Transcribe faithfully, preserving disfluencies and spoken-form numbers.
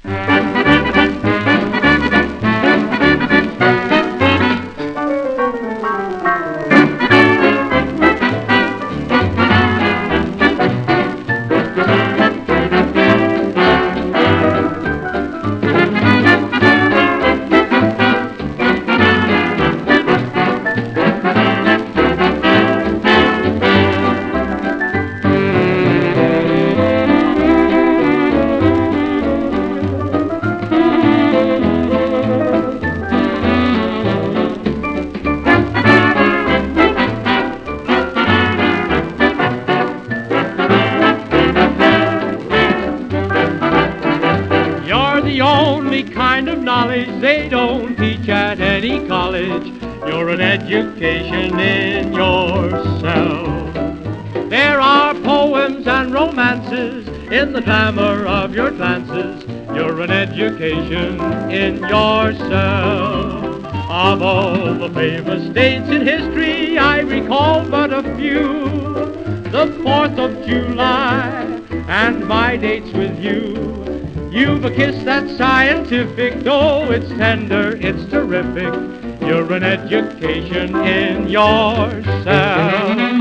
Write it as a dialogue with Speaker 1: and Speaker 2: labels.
Speaker 1: The only kind of knowledge they don't teach at any college. You're an education in yourself. There are poems and romances in the glamour of your glances. You're an education in yourself. Of all the famous dates in history, I recall but a few. The fourth of July and my dates with you. You've a kiss that's scientific, though it's tender, it's terrific. You're an education in yourself.